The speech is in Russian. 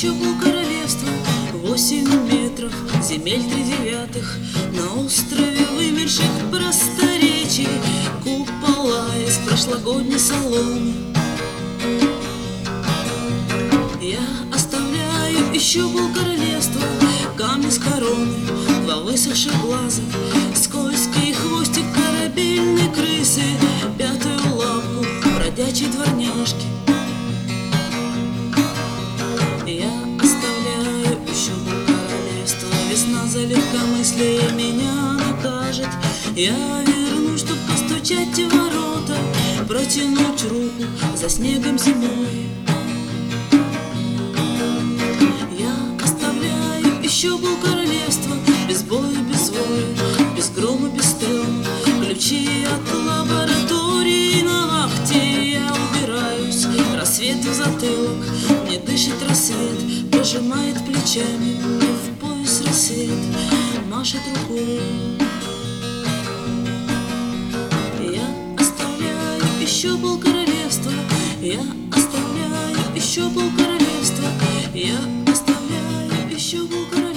еще полкоролевства, 8 метров, земель 3/9, на острове вымерших просторечий, купола из прошлогодней соломы. Я оставляю еще полкоролевства, камни с короны, 2 высохших глаза, скользкий хвостик корабельной крысы, 5-ю лапку бродячей дворняжки. Я оставляю еще полкоролевства, весна за легкомыслие меня накажет. Я вернусь, чтоб постучать в ворота, протянуть руку за снегом зимой. Еще полкоролевства, без боя, без воя, без грома, без стрел. Ключи от лаборатории на вахте, я убираюсь, рассвет в затылок. Мне дышит рассвет, пожимает плечами, и в пояс рассвет машет рукой. Я оставляю еще полкоролевства, я оставляю еще полкоролевства, я оставляю еще полкоролевства.